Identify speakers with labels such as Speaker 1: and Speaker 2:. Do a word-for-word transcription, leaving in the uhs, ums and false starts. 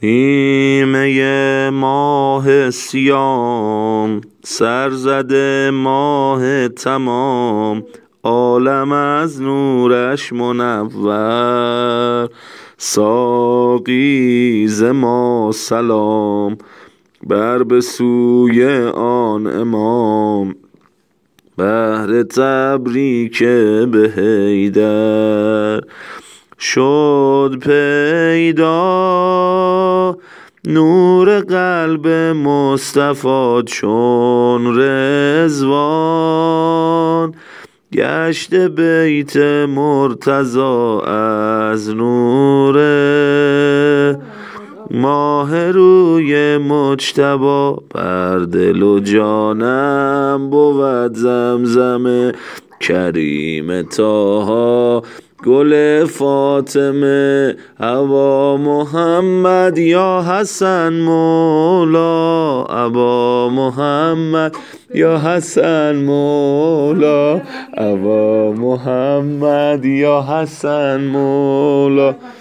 Speaker 1: نیمه ماه سیام، سرزده ماه تمام، عالم از نورش منور. ساقی ز ما سلام، بر به سوی آن امام، بهر تبریک به حیدر. شد پیدا نور قلب مصطفی چون رضوان، گشت بیت مرتضی از نور ماه روی مجتبی. بر دل و جانم بود زمزم کریم طه، گل فاطمه ابا محمد یا حسن مولا. ابا محمد یا حسن مولا، ابا محمد یا حسن مولا.